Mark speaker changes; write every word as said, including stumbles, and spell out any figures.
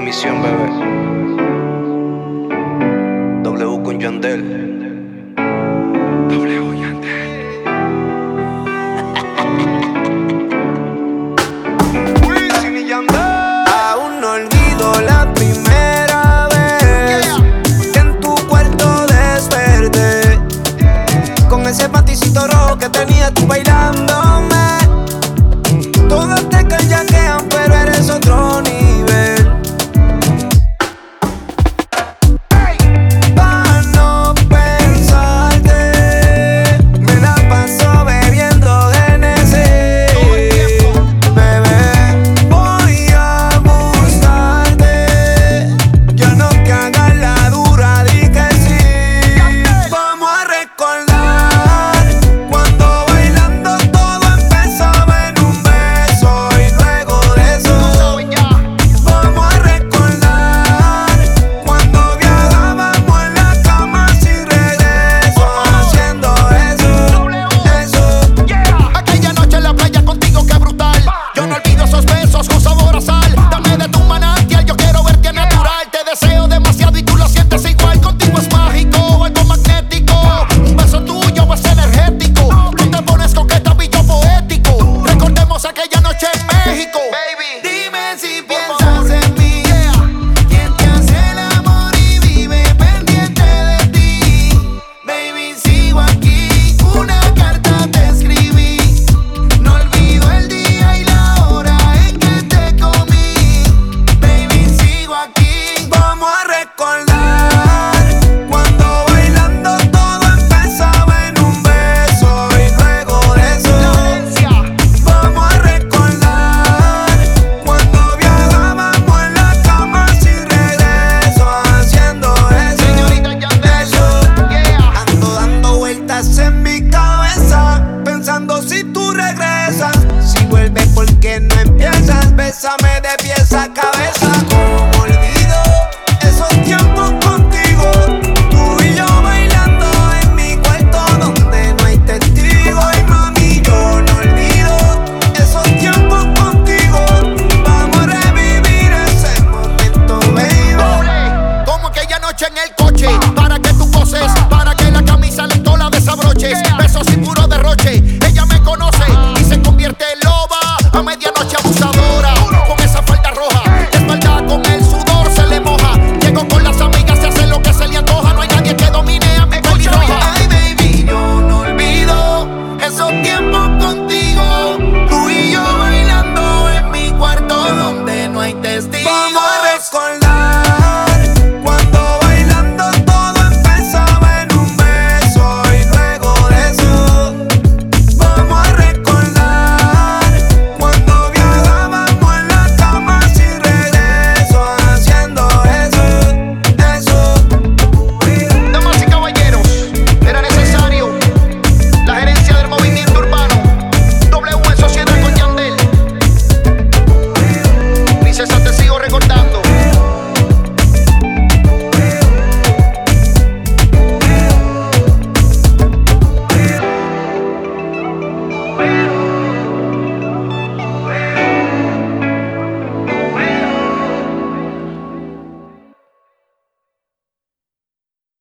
Speaker 1: misión, bebé. W con Yandel. W Yandel. Wisin y Yandel.
Speaker 2: Aún no olvido la primera vez que en tu cuarto desperté con ese panticito rojo que tenías tú bailándome. Todas te callaquean, pero eres otro nivel. Pa' no pensarte, me la paso bebiendo de Hennessy. Bebé, voy a buscarte. Yo no que hagas la dura, di que sí. Vamos a recordar cuando bailando todo empezaba en un beso y luego de eso. Vamos a recordar cuando viajábamos en la cama sin regreso, haciendo eso, eso.
Speaker 3: Aquella noche en la playa contigo, qué brutal. Yo no olvido esos besos con sabor a sal. Dame de tu manantial, yo quiero verte natural. Te deseo demasiado y tú lo sientes igual. Contigo es mágico, algo magnético. Un beso tuyo es energético. Tú te pones coqueta, billo poético. Recordemos aquella noche en México.
Speaker 2: Dime si piensas en mí, quien te hace el amor y vive pendiente de ti. Baby, sigo aquí, una carta te escribí. No olvido el día y la hora en que te comí. Baby, sigo aquí. Vamos a recordar cuando bailando todo empezaba en un beso y luego de eso. Vamos a recordar cuando viajábamos en la cama sin regreso, haciendo eso, eso. Ando dando vueltas en mi cabeza, pensando si tú regresas. Si vuelves, ¿por qué no empiezas? Bésame de pies a cabeza.